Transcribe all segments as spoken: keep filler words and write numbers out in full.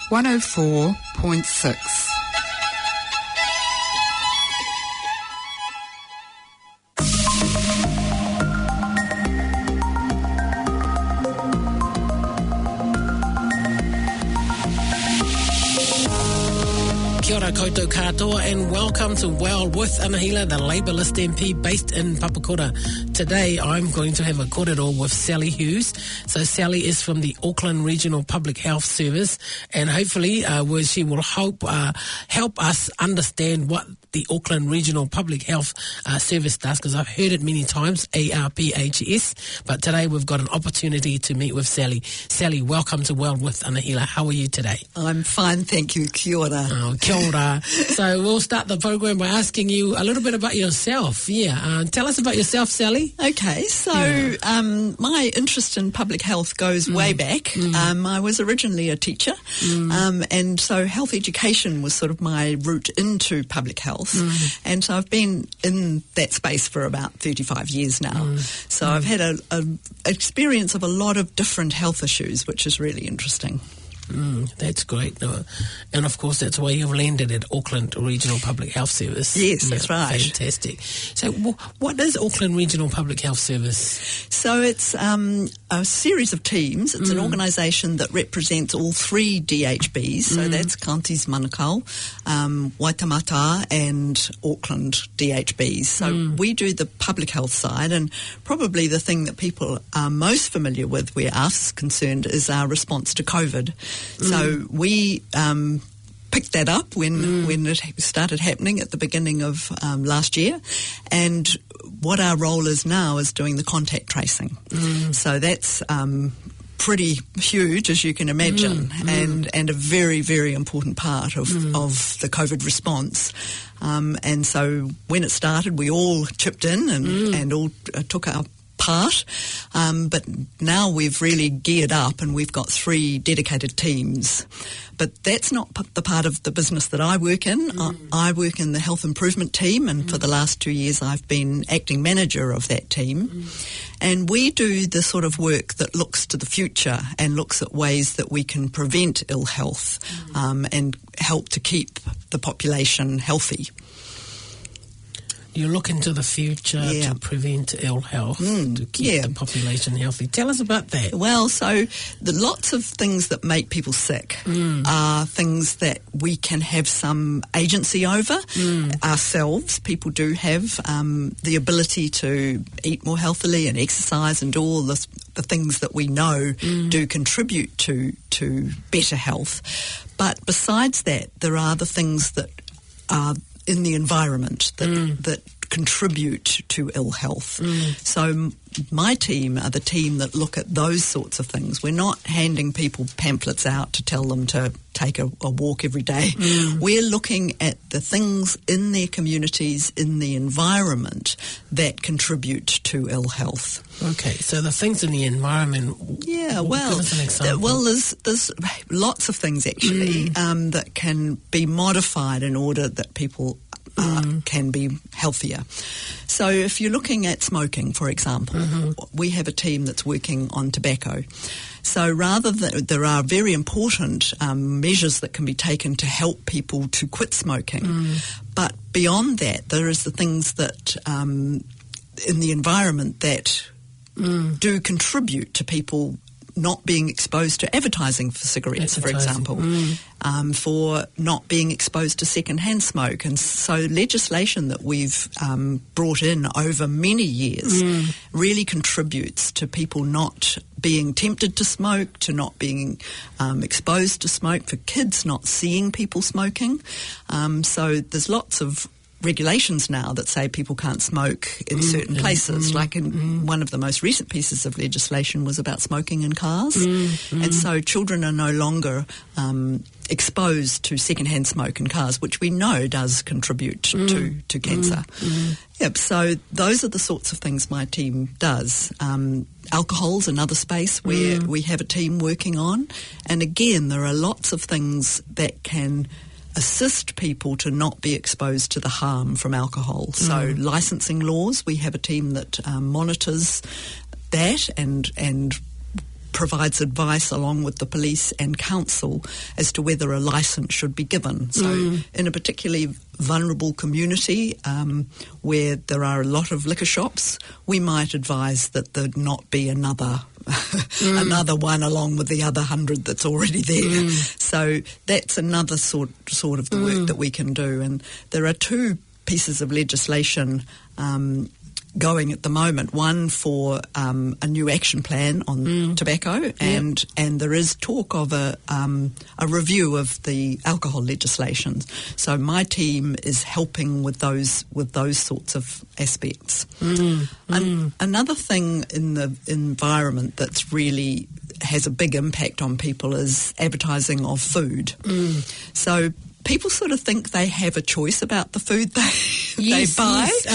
one oh four point six. Kia ora koutou katoa and welcome to Well with Anahila, the Labour-list M P based in Papakura. Today I'm going to have a kōrero with Sally Hughes. So Sally is from the Auckland Regional Public Health Service, and hopefully uh, where she will help, uh, help us understand what the Auckland Regional Public Health uh, Service does, because I've heard it many times, A R P H S, but today we've got an opportunity to meet with Sally. Sally, welcome to Well with Anahila. How are you today? I'm fine, thank you. Kia ora. Oh, kia ora. So we'll start the program by asking you a little bit about yourself. Yeah, uh, tell us about yourself, Sally. Okay, so Yeah. um, my interest in public health goes Mm. way back. Mm. Um, I was originally a teacher, Mm. um, and so health education was sort of my route into public health. Mm. And so I've been in that space for about thirty-five years now. Mm. So I've had a, a experience of a lot of different health issues, which is really interesting. Mm, that's great. Uh, and of course, that's why you've landed at Auckland Regional Public Health Service. Yes, that's right. Fantastic. So w- what is Auckland Regional Public Health Service? So it's um, a series of teams. It's an Mm. organisation that represents all three D H Bs. So Mm. that's Counties Manukau, um, Waitemata and Auckland D H Bs. So Mm. we do the public health side, and probably the thing that people are most familiar with where us is concerned is our response to COVID. So we... Um, picked that up when Mm. when it started happening at the beginning of um, last year, and what our role is now is doing the contact tracing. Mm. So that's um, pretty huge, as you can imagine, Mm, mm. and and a very, very important part of, Mm. of the COVID response. Um, and so when it started, we all chipped in and, Mm. and all uh, took our part, um, but now we've really geared up and we've got three dedicated teams. But that's not p- the part of the business that I work in. Mm. I, I work in the health improvement team, and Mm. for the last two years I've been acting manager of that team. Mm. And we do the sort of work that looks to the future and looks at ways that we can prevent ill health Mm. um, and help to keep the population healthy. You look into the future Yeah. to prevent ill health, Mm, to keep yeah. the population healthy. Tell us about that. Well, so the lots of things that make people sick Mm. are things that we can have some agency over Mm. ourselves. People do have um, the ability to eat more healthily and exercise and do all this, the things that we know Mm. do contribute to to better health. But besides that, there are the things that are in the environment that Mm. that contribute to ill health. Mm. So m- my team are the team that look at those sorts of things. We're not handing people pamphlets out to tell them to take a, a walk every day. Mm. We're looking at the things in their communities, in the environment, that contribute to ill health. Okay, so the things in the environment. Yeah, w- well, give us an th- example. well, there's there's lots of things actually Mm. um, that can be modified in order that people uh, Mm. can be healthier. So, if you're looking at smoking, for example, Mhm. we have a team that's working on tobacco. So, rather than there are very important um, measures that can be taken to help people to quit smoking, Mm. but beyond that, there is the things that um, in the environment that Mm. do contribute to people not being exposed to advertising for cigarettes, for Advertising, example, mm. um, for not being exposed to second-hand smoke. And so legislation that we've um, brought in over many years Mm. really contributes to people not being tempted to smoke, to not being um, exposed to smoke, for kids not seeing people smoking. Um, so there's lots of regulations now that say people can't smoke in Mm, certain mm, places. mm, like in mm. one of the most recent pieces of legislation was about smoking in cars. Mm, mm. And so children are no longer um, exposed to secondhand smoke in cars, which we know does contribute Mm, to, to cancer. Mm, mm. Yep, so those are the sorts of things my team does. Um, alcohol's another space where Mm. we have a team working on. And again, there are lots of things that can assist people to not be exposed to the harm from alcohol. So Mm. licensing laws, we have a team that um, monitors that and and provides advice along with the police and council as to whether a licence should be given. So Mm. in a particularly vulnerable community um, where there are a lot of liquor shops, we might advise that there not be another mm. another one along with the other hundred that's already there. Mm. So that's another sort sort of the Mm. work that we can do. And there are two pieces of legislation um, going at the moment, one for um, a new action plan on Mm. tobacco, and Yep. and there is talk of a um, a review of the alcohol legislation. So my team is helping with those with those sorts of aspects. Mm. An- Mm. another thing in the environment that's really has a big impact on people is advertising of food. Mm. So people sort of think they have a choice about the food they, Yes, they buy, yes,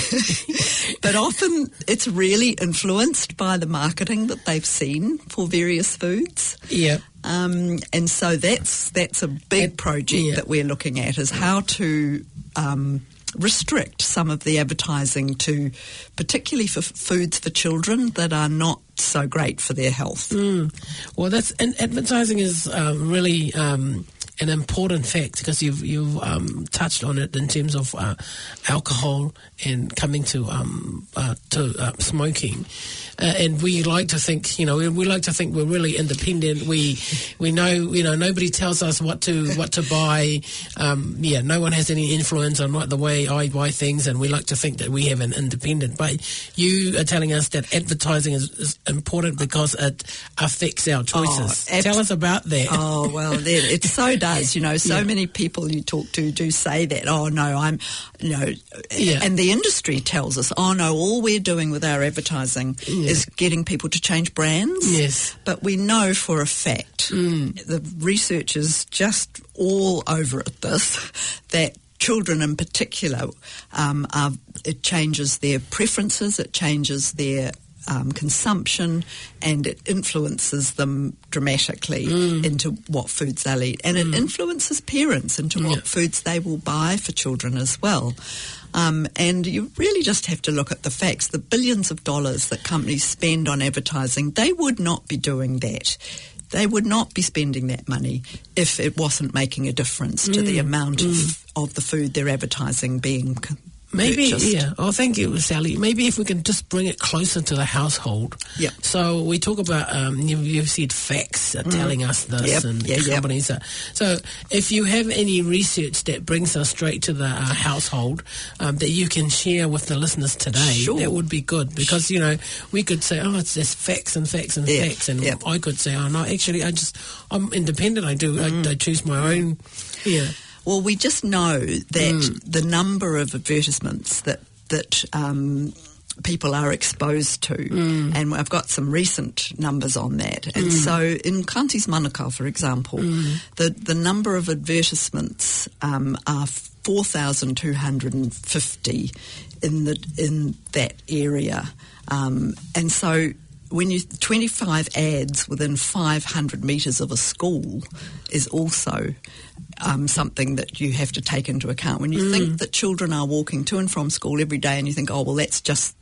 um, but often it's really influenced by the marketing that they've seen for various foods. yeah. Um, and so that's that's a big And- project yeah. that we're looking at, is how to um, restrict some of the advertising to, particularly for f- foods for children that are not so great for their health. Mm. Well, that's and advertising is um, really um, an important fact, because you've you've um, touched on it in terms of uh, alcohol and coming to um, uh, to uh, smoking. Uh, and we like to think, you know, we, we like to think we're really independent. We we know, you know, nobody tells us what to what to buy. Um, yeah, no one has any influence on what the way I buy things, and we like to think that we have an independent. But you are telling us that advertising is, is important because it affects our choices. Oh, ab- Tell us about that. Oh, well, it, it so does. You know, so Yeah. many people you talk to do say that, oh, no, I'm, you know, Yeah. and the industry tells us, oh, no, all we're doing with our advertising Yeah. is getting people to change brands. Yes. But we know for a fact, Mm. the research is just all over at this, that children in particular, um, are, it changes their preferences, it changes their Um, consumption, and it influences them dramatically Mm. into what foods they'll eat. And it influences parents into what Yeah. foods they will buy for children as well. Um, and you really just have to look at the facts. The billions of dollars that companies spend on advertising, they would not be doing that. They would not be spending that money if it wasn't making a difference to the amount of, of the food they're advertising being c- Maybe, purchased. yeah. Oh, thank you, Sally. Maybe if we can just bring it closer to the household. Yeah. So we talk about, um, you've, you've said facts are telling us this, Yep. and Yeah, yeah. companies are. So if you have any research that brings us straight to the uh, household um, that you can share with the listeners today, Sure. that would be good. Because, you know, we could say, oh, it's just facts and facts and Yeah, facts. And yeah. I could say, oh, no, actually, I just, I'm independent. I do, I, I choose my own, yeah. Well, we just know that the number of advertisements that that um, people are exposed to, and I've got some recent numbers on that. And so in Kanti's Manukau, for example, the, the number of advertisements um, are four thousand two hundred fifty in the in that area. Um, and so when you twenty-five ads within five hundred metres of a school is also um, something that you have to take into account. When you think that children are walking to and from school every day, and you think, oh, well, that's just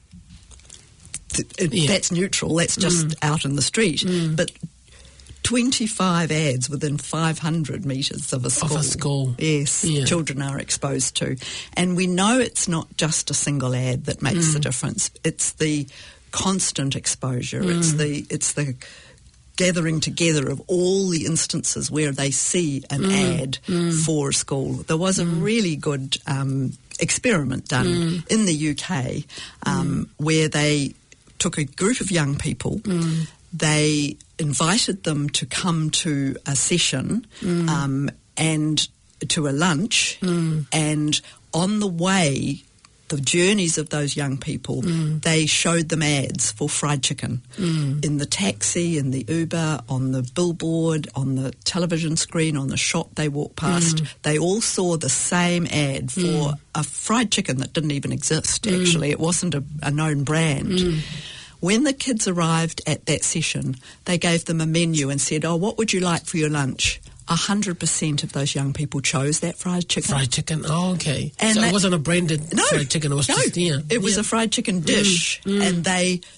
th- it, Yeah. that's neutral, that's just out in the street. But twenty-five ads within five hundred metres of a school. Of a school. Yes, Yeah. children are exposed to. And we know it's not just a single ad that makes the difference. It's the constant exposure. It's the it's the gathering together of all the instances where they see an ad for a school. There was a really good um, experiment done in the U K um, where they took a group of young people, they invited them to come to a session um, and to a lunch, and on the way, the journeys of those young people, they showed them ads for fried chicken in the taxi, in the Uber, on the billboard, on the television screen, on the shop they walked past. They all saw the same ad for a fried chicken that didn't even exist, actually. It wasn't a, a known brand. When the kids arrived at that session, they gave them a menu and said, oh, what would you like for your lunch? A hundred percent of those young people chose that fried chicken. Fried chicken, oh, okay. And so that- it wasn't a branded No, fried chicken, it was no, just, yeah. it was yeah. a fried chicken dish, and they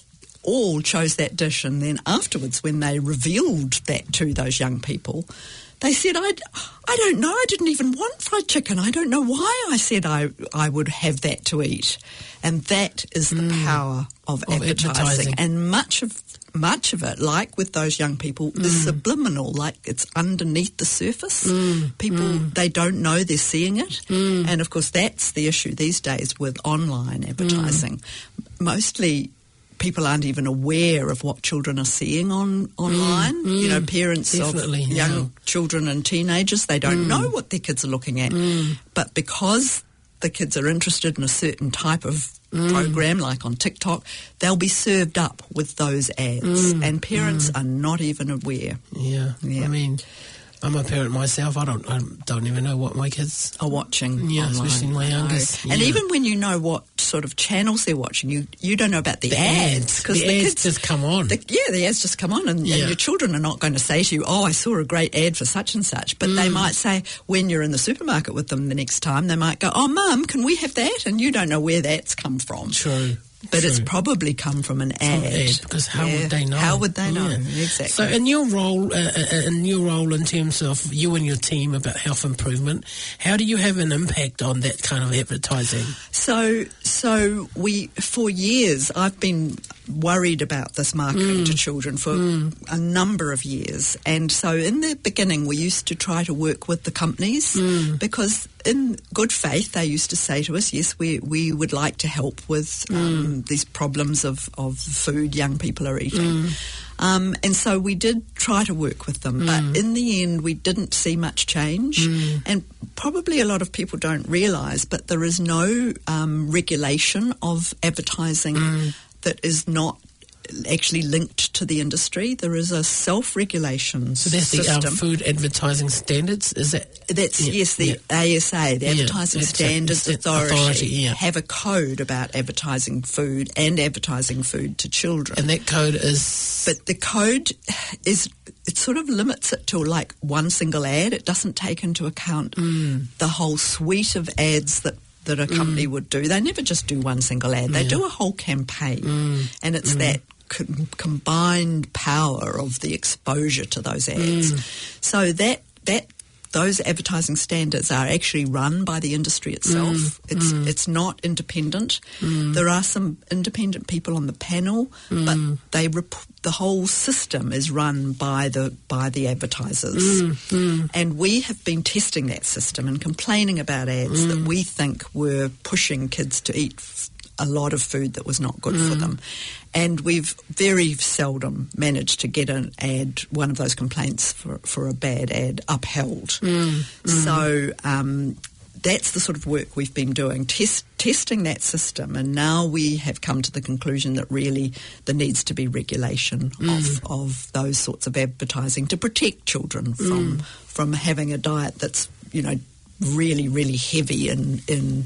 all chose that dish, and then afterwards when they revealed that to those young people, they said, I, I don't know, I didn't even want fried chicken. I don't know why I said I, I would have that to eat. And that is the mm. power of, of advertising. advertising. And much of much of it, like with those young people, mm. is subliminal, like it's underneath the surface. Mm. People, mm. they don't know they're seeing it. Mm. And, of course, that's the issue these days with online advertising. Mm. Mostly people aren't even aware of what children are seeing on online. Mm, mm, you know, parents of young yeah. children and teenagers, they don't mm. know what their kids are looking at. Mm. But because the kids are interested in a certain type of mm. program, like on TikTok, they'll be served up with those ads. Mm. And parents mm. are not even aware. Yeah. yeah. I mean, I'm a parent myself. I don't I don't even know what my kids are watching. Yeah, online. Especially my youngest. And yeah. even when you know what sort of channels they're watching, you you don't know about the, the ads. Because the, the ads kids, just come on. The, yeah, the ads just come on, and, yeah. and your children are not going to say to you, oh, I saw a great ad for such and such. But mm. they might say, when you're in the supermarket with them the next time, they might go, oh, Mum, can we have that? And you don't know where that's come from. True. But True. It's probably come from an ad. ad because how yeah. would they know? How would they know? Yeah. Exactly. So, in your role, uh, in your role in terms of you and your team about health improvement, how do you have an impact on that kind of advertising? So, so we for years I've been worried about this marketing mm. to children for mm. a number of years, and so in the beginning we used to try to work with the companies mm. because in good faith they used to say to us, yes, we we would like to help with um, mm. these problems of, of food young people are eating. Mm. Um, and so we did try to work with them, mm. but in the end we didn't see much change. Mm. And probably a lot of people don't realise, but there is no um, regulation of advertising mm. that is not actually linked to the industry. There is a self-regulation so that's system. the um, food advertising standards, is that? That's yeah, yes, the yeah. A S A, the yeah, Advertising Standards a, Authority, authority yeah. have a code about advertising food and advertising food to children. And that code is? But the code is, it sort of limits it to like one single ad. It doesn't take into account mm. the whole suite of ads that that a company mm. would do. They never just do one single ad. They yeah. do a whole campaign. Mm. And it's mm. that co- combined power of the exposure to those ads. Mm. So that that those advertising standards are actually run by the industry itself. Mm. It's mm. it's not independent. Mm. There are some independent people on the panel, mm. but they rep- the whole system is run by the by the advertisers. Mm. Mm. And we have been testing that system and complaining about ads mm. that we think were pushing kids to eat f- a lot of food that was not good mm. for them. And we've very seldom managed to get an ad, one of those complaints for, for a bad ad, upheld. Mm. Mm. So um, that's the sort of work we've been doing, test, testing that system. And now we have come to the conclusion that really there needs to be regulation mm. of, of those sorts of advertising to protect children from, mm. from having a diet that's, you know, really, really heavy in in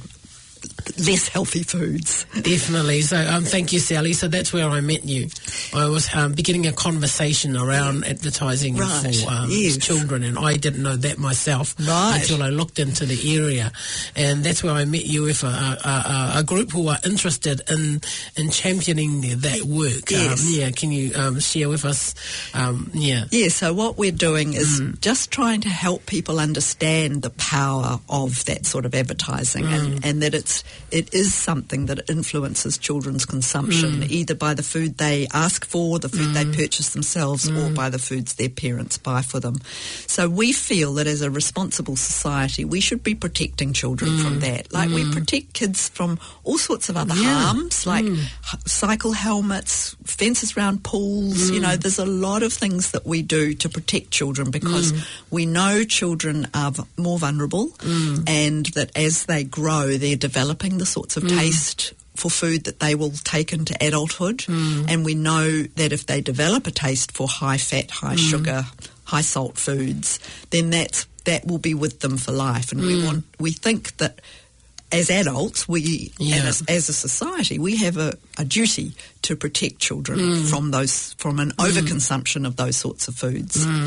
less healthy foods. Definitely. So um, thank you, Sally. So that's where I met you. I was um, beginning a conversation around advertising right. for um, yes. children, and I didn't know that myself right. until I looked into the area. And that's where I met you with a, a, a, a group who are interested in in championing that work. Yes. Um, yeah, can you um, share with us? Um, yeah. Yeah, so what we're doing is Mm. just trying to help people understand the power of that sort of advertising Mm. and, and that it's it is something that influences children's consumption, Mm. either by the food they ask for, the food Mm. they purchase themselves, Mm. or by the foods their parents buy for them. So we feel that as a responsible society, we should be protecting children Mm. from that. Like Mm. we protect kids from all sorts of other Yeah. harms, like Mm. h- cycle helmets, fences around pools. Mm. You know, there's a lot of things that we do to protect children because Mm. we know children are v- more vulnerable Mm. and that as they grow, they're developing the sorts of Mm. taste for food that they will take into adulthood. Mm. And we know that if they develop a taste for high fat, high Mm. sugar, high salt foods, then that's, that will be with them for life. And we Mm. want, we think that as adults, we, Yeah. and as, as a society, we have a, a duty to protect children Mm. from those, from an overconsumption of those sorts of foods. Mm.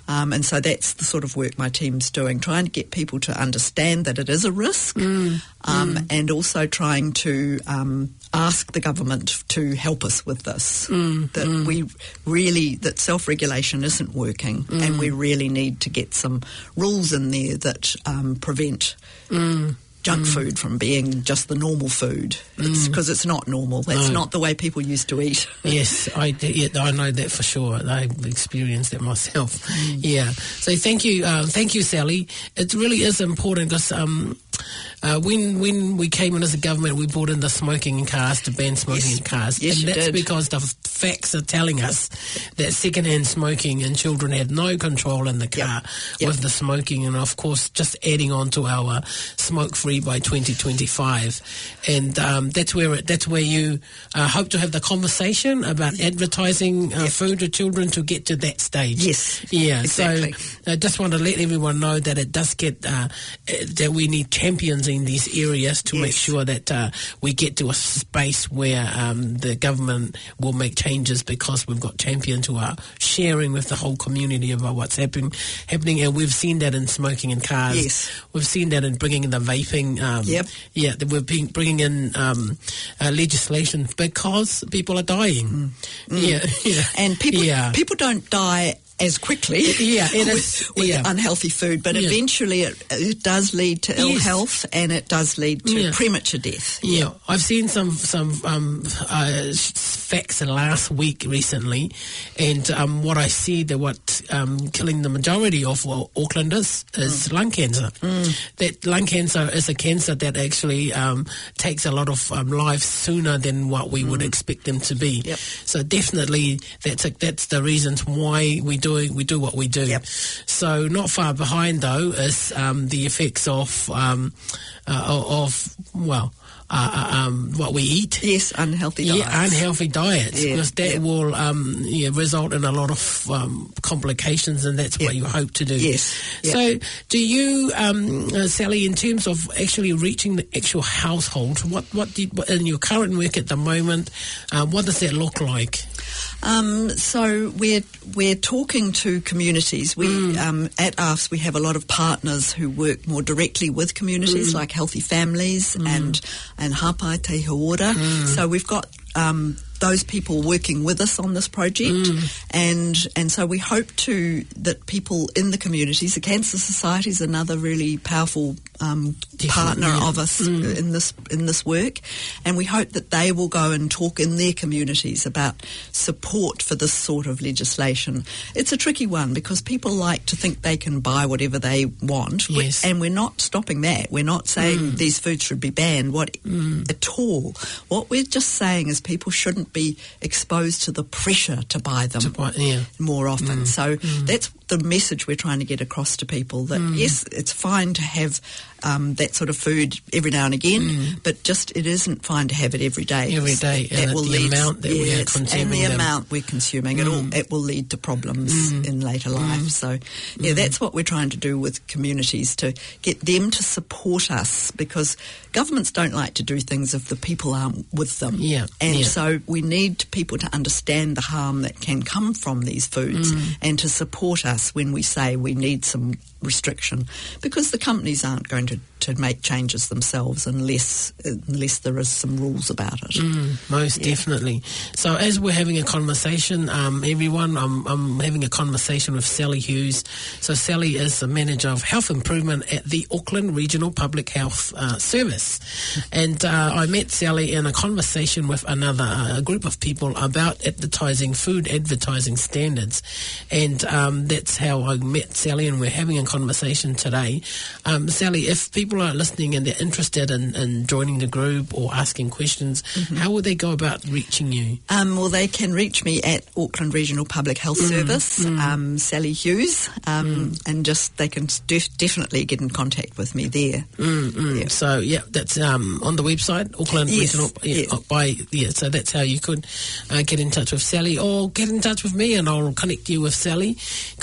Um, and so that's the sort of work my team's doing, trying to get people to understand that it is a risk, mm. Um, mm. and also trying to um, ask the government to help us with this, mm. that mm. we really, that self-regulation isn't working, mm. and we really need to get some rules in there that um, prevent mm. junk mm. food from being just the normal food, because it's, mm. it's not normal. That's no. not the way people used to eat. Yes, I, yeah, I know that for sure. I've experienced it myself. Mm. Yeah. So thank you, uh, thank you, Sally. It really is important because um, uh, when when we came in as a government, we brought in the smoking in cars, to ban smoking yes. in cars, yes, and that's did. because the facts are telling us that secondhand smoking and children had no control in the car yep. Yep. with the smoking, and of course, just adding on to our smoke-free by twenty twenty-five, and um, that's where it, that's where you uh, hope to have the conversation about advertising uh, yep. food to children to get to that stage. Yes, yeah. exactly. So I just want to let everyone know that it does get uh, that we need champions in these areas to yes. make sure that uh, we get to a space where um, the government will make changes, because we've got champions who are sharing with the whole community about what's happening, happening, and we've seen that in smoking in cars. Yes. We've seen that in bringing in the vaping. Um, yep. Yeah, that we're being, bringing in um, uh, legislation because people are dying. Mm. Mm. Yeah, yeah, and people yeah. people don't die as quickly yeah, it with, is, with yeah. unhealthy food, but yeah. eventually it, it does lead to ill yes. health, and it does lead to yeah. premature death. Yeah, yeah. I've seen some some um, uh, facts last week recently, and um, what I see that what um, killing the majority of well, Aucklanders is mm. lung cancer. Mm. That lung cancer is a cancer that actually um, takes a lot of um, lives sooner than what we mm. would expect them to be. Yep. So definitely that's a, that's the reasons why we do we do what we do. Yep. So not far behind though is um, the effects of um, uh, of well. Uh, um, what we eat. Yes, unhealthy diets. Yeah, unhealthy diets, yeah, because that yeah. will um, yeah, result in a lot of um, complications, and that's yeah. what you hope to do. Yes. Yeah. So do you, um, uh, Sally, in terms of actually reaching the actual household, what, what did, in your current work at the moment, uh, what does that look like? Um, so we're we're talking to communities. We mm. um, at A F S we have a lot of partners who work more directly with communities, mm. like Healthy Families mm. and and Hapai Te Hauora. Mm. So we've got um, those people working with us on this project, mm. and and so we hope to that people in the communities. The Cancer Society is another really powerful um, partner yeah. of us mm. in this in this work, and we hope that they will go and talk in their communities about support for this sort of legislation. It's a tricky one because people like to think they can buy whatever they want, yes. and we're not stopping that. We're not saying mm. these foods should be banned what mm. at all. What we're just saying is people shouldn't be exposed to the pressure to buy them to buy, yeah. more often. Mm. So mm. that's the message we're trying to get across to people, that mm. yes, it's fine to have um, that sort of food every now and again, mm. but just it isn't fine to have it every day. Every day, that and will the lead, amount that yes, we are consuming and the them. amount we're consuming, mm. it, all, it will lead to problems mm. in later life. Mm. So yeah, mm. that's what we're trying to do with communities, to get them to support us, because governments don't like to do things if the people aren't with them. Yeah. And yeah. so we need people to understand the harm that can come from these foods mm. and to support us when we say we need some restriction, because the companies aren't going to, to make changes themselves unless unless there is some rules about it. Mm, most yeah. definitely. So as we're having a conversation, um, everyone, I'm, I'm having a conversation with Sally Hughes. So Sally is the Manager of Health Improvement at the Auckland Regional Public Health uh, Service. And uh, I met Sally in a conversation with another uh, group of people about advertising, food advertising standards. And um, that's how I met Sally, and we're having a conversation today. Um, Sally, if people are listening and they're interested in, in joining the group or asking questions, mm-hmm. how would they go about reaching you? Um, well, they can reach me at Auckland Regional Public Health mm, Service, mm. Um, Sally Hughes, um, mm. and just they can def- definitely get in contact with me there. Mm, mm. Yeah. So, yeah, that's um, on the website, Auckland yes, Regional. Yeah, yeah. By, yeah, so that's how you could uh, get in touch with Sally, or get in touch with me and I'll connect you with Sally.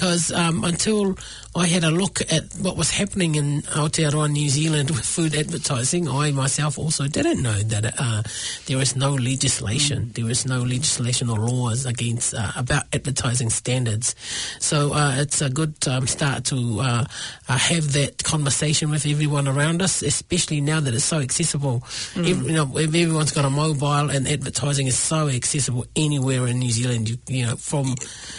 because um, until I had a look at what was happening in Aotearoa, New Zealand with food advertising, I myself also didn't know that uh, there is no legislation. Mm. There is no legislation or laws against uh, about advertising standards. So uh, it's a good um, start to uh, uh, have that conversation with everyone around us, especially now that it's so accessible. Mm. Every, you know, everyone's got a mobile, and advertising is so accessible anywhere in New Zealand. You, you know, from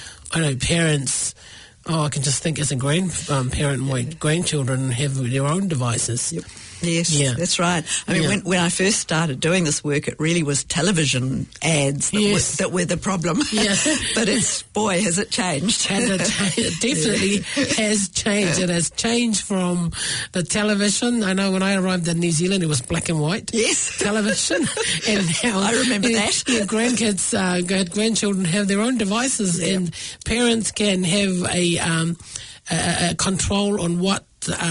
I know parents. Oh, I can just think as a grandparent, um, parent, my yeah. grandchildren have their own devices. Yep. Yes, yeah. that's right. I mean, yeah. when, when I first started doing this work, it really was television ads that, yes. were, that were the problem. Yeah. But it's, boy, has it changed. Has it, it definitely yeah. has changed. It has changed from the television. I know when I arrived in New Zealand, it was black and white. Yes. Television. And now I remember your, that. Your grandkids, uh, grandchildren have their own devices, yeah. and parents can have a, um, a, a control on what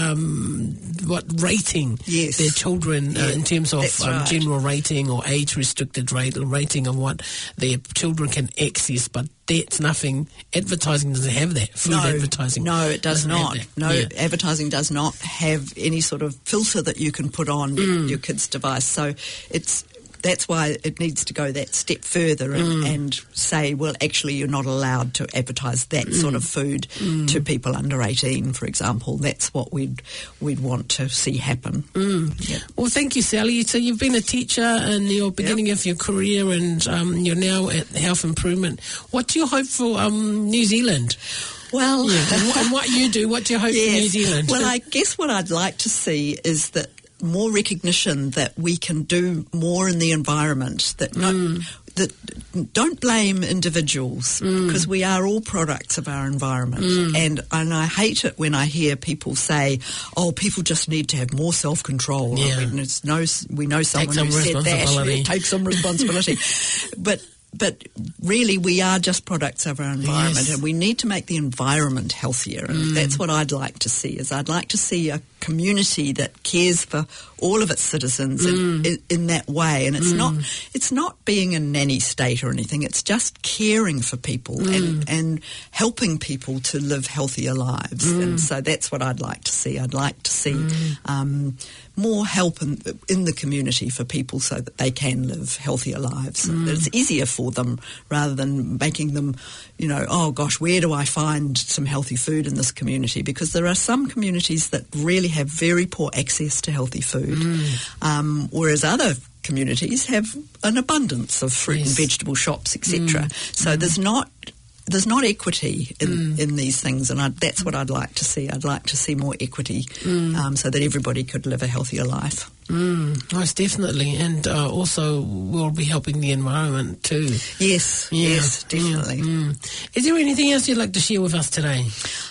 Um, what rating yes. their children yeah, uh, in terms of um, right. general rating or age restricted rate, rating of what their children can access, but that's nothing. Advertising doesn't have that. Food no, advertising no, it does not. No, yeah. advertising does not have any sort of filter that you can put on mm. your kid's device. So it's that's why it needs to go that step further and, mm. and say, well, actually, you're not allowed to advertise that mm. sort of food mm. to people under eighteen, for example. That's what we'd we'd want to see happen. Mm. Yep. Well, thank you, Sally. So you've been a teacher in your beginning yep. of your career, and um, you're now at Health Improvement. What do you hope for um, New Zealand? Well, yeah. and, what, and what you do, what do you hope yes. for New Zealand? Well, I guess what I'd like to see is that more recognition that we can do more in the environment, that no, mm. that don't blame individuals mm. because we are all products of our environment. Mm. And and I hate it when I hear people say, "Oh, people just need to have more self-control." Yeah. I mean, it's no, we know someone Take who some said that. Take some responsibility. But But really, we are just products of our environment, yes. and we need to make the environment healthier. And mm. that's what I'd like to see. Is I'd like to see a community that cares for all of its citizens mm. in, in, in that way. And it's mm. not it's not being a nanny state or anything. It's just caring for people mm. and and helping people to live healthier lives. Mm. And so that's what I'd like to see. I'd like to see. Mm. Um, more help in, in the community for people so that they can live healthier lives. Mm. It's easier for them rather than making them, you know, oh gosh, where do I find some healthy food in this community? Because there are some communities that really have very poor access to healthy food, mm. um, whereas other communities have an abundance of fruit yes. and vegetable shops, et cetera. Mm. So mm. there's not There's not equity in, mm. in these things, and I, that's what I'd like to see. I'd like to see more equity mm. um, so that everybody could live a healthier life. Mm, most definitely, and uh, also we'll be helping the environment too. Yes, yeah. yes, definitely. Mm, mm. Is there anything else you'd like to share with us today?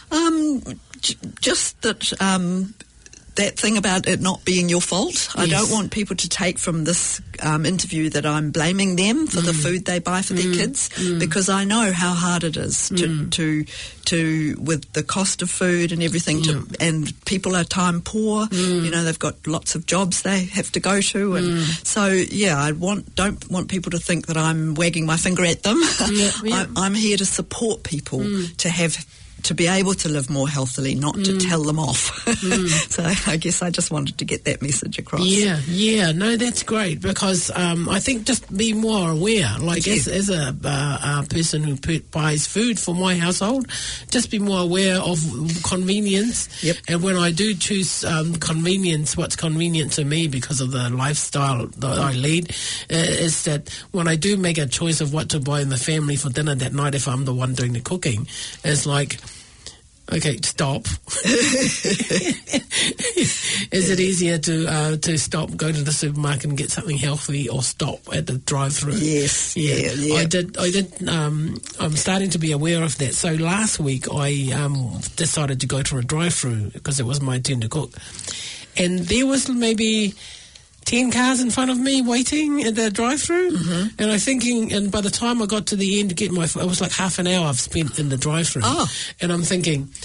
Um, j- just that... Um, that thing about it not being your fault. Yes. I don't want people to take from this um, interview that I'm blaming them for mm. the food they buy for mm. their kids, mm. because I know how hard it is to, mm. to, to with the cost of food and everything, to, mm. and people are time poor. Mm. You know, they've got lots of jobs they have to go to, and mm. so yeah, I want don't want people to think that I'm wagging my finger at them. Yeah, yeah. I, I'm here to support people mm. to have. to be able to live more healthily, not mm. to tell them off. Mm. So I guess I just wanted to get that message across. Yeah, yeah. No, that's great, because um, I think just be more aware. Like yeah. as, as a, uh, a person who p- buys food for my household, just be more aware of convenience. Yep. And when I do choose um, convenience, what's convenient to me because of the lifestyle that I lead, uh, is that when I do make a choice of what to buy in the family for dinner that night, if I'm the one doing the cooking, it's like, okay, stop. Is it easier to uh, to stop, go to the supermarket and get something healthy, or stop at the drive-through? Yes, yeah, yeah, yeah. I did. I did. Um, I'm starting to be aware of that. So last week I um, decided to go to a drive-through because it was my turn to cook, and there was maybe ten cars in front of me waiting at the drive-through, mm-hmm. and I'm thinking, and by the time I got to the end to get my, it was like half an hour I've spent in the drive-through, oh. and I'm thinking,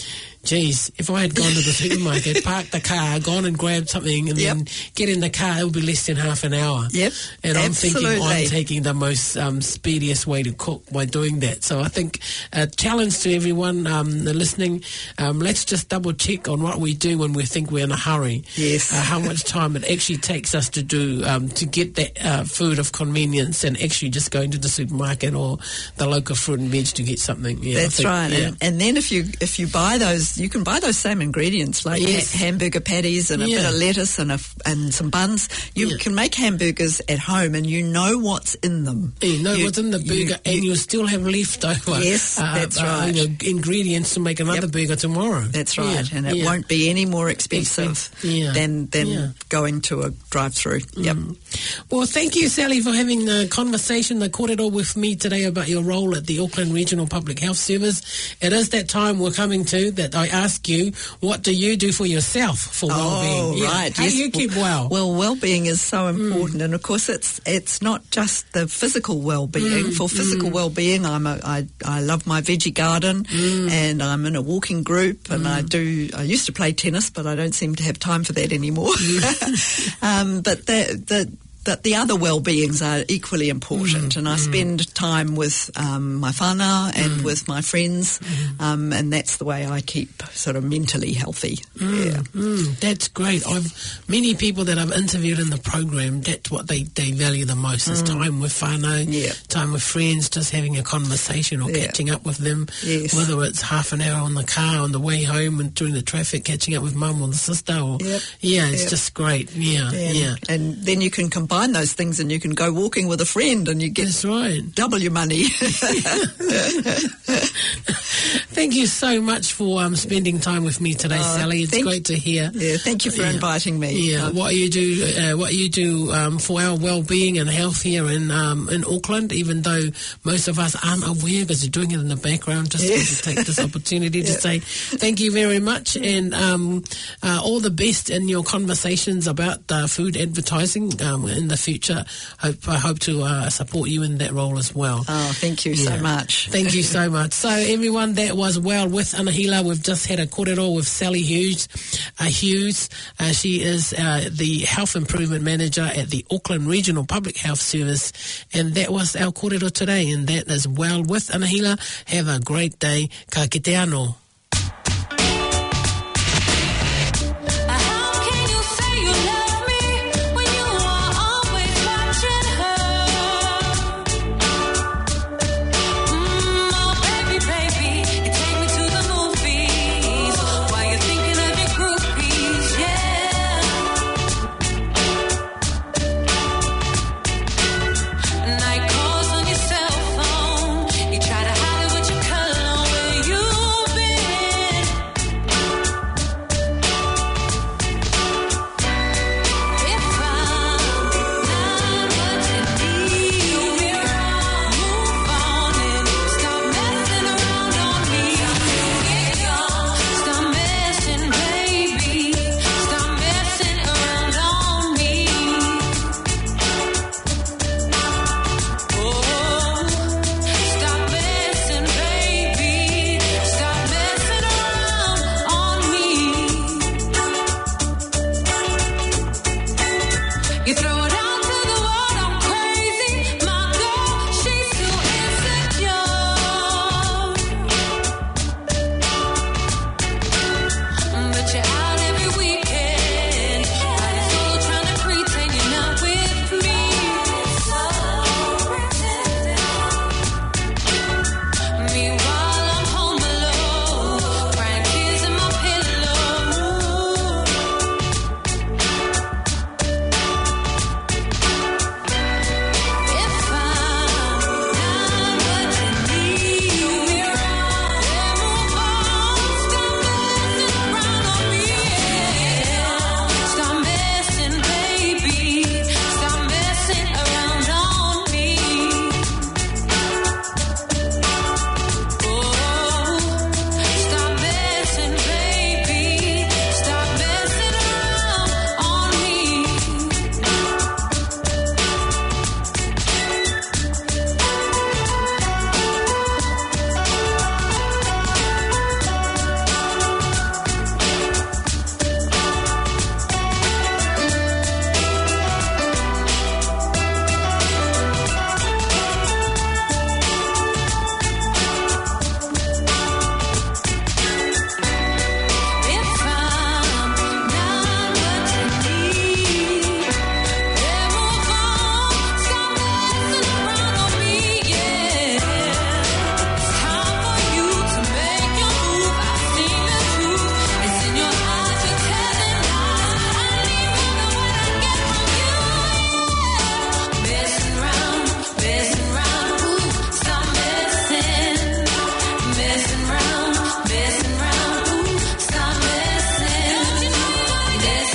geez, if I had gone to the supermarket, parked the car, gone and grabbed something, and Yep. then get in the car, it would be less than half an hour. Yep, And I'm absolutely. thinking I'm taking the most um, speediest way to cook by doing that. So I think a challenge to everyone um, listening, um, let's just double check on what we do when we think we're in a hurry. Yes. Uh, how much time it actually takes us to do, um, to get that uh, food of convenience and actually just going to the supermarket or the local fruit and veg to get something. Yeah, I That's think, right. Yeah. And, and then if you if you buy those, you can buy those same ingredients like Yes. ha- hamburger patties and a Yeah. bit of lettuce and a f- and some buns. You Yeah. can make hamburgers at home, and you know what's in them. You know You- what's in the burger, you- and you- you'll still have leftover. Yes, that's right. You know, ingredients to make another Yep. burger tomorrow. That's right, Yeah, and it yeah. won't be any more expensive Expensive, yeah, than than yeah. going to a drive-through. Yep. Well, thank you, Sally, for having a conversation, the corridor with me today about your role at the Auckland Regional Public Health Service. It is that time we're coming to that I ask you, what do you do for yourself for well-being? Oh, Yeah. right. How yes. do you keep well? Well, well-being is so important, and of course, it's it's not just the physical well-being. Mm, For physical well-being, I'm a, I I love my veggie garden, Mm. and I'm in a walking group, and I do. I used to play tennis, but I don't seem to have time for that anymore. um, but the the But the other well-beings are equally important, Mm, and I mm. spend time with um, my whānau and Mm. with my friends, Mm. um, and that's the way I keep sort of mentally healthy. Mm, Yeah. mm, that's great. I've many people that I've interviewed in the program. That's what they, they value the most is time with whānau, Yeah. time with friends, just having a conversation or Yeah. catching up with them. Yes. Whether it's half an hour on the car on the way home and during the traffic, catching up with mum or the sister. Or Yep. yeah, it's Yep. just great. Yeah, And, yeah. and then you can combine those things, and you can go walking with a friend, and you get That's right. double your money. Thank you so much for um, spending time with me today, Oh, Sally. It's thank- great to hear. Yeah, thank you for Yeah. inviting me. Yeah, Uh, what you do, uh, what you do um, for our well-being and health here in um, in Auckland, even though most of us aren't aware because you're doing it in the background. Just want Yes. to take this opportunity to Yeah. say thank you very much, and um, uh, all the best in your conversations about uh, food advertising um, in the future. Hope I hope to uh, support you in that role as well. Oh, thank you Yeah. so much. Thank you so much. So everyone, that was Well with Anahila. We've just had a kōrero with Sally Hughes. Uh, Hughes. Uh, she is uh, the Health Improvement Manager at the Auckland Regional Public Health Service. And that was our kōrero today. And that is Well with Anahila. Have a great day. Ka kite anō. Night calls on your cell phone. You try to hide it with your color where you've been.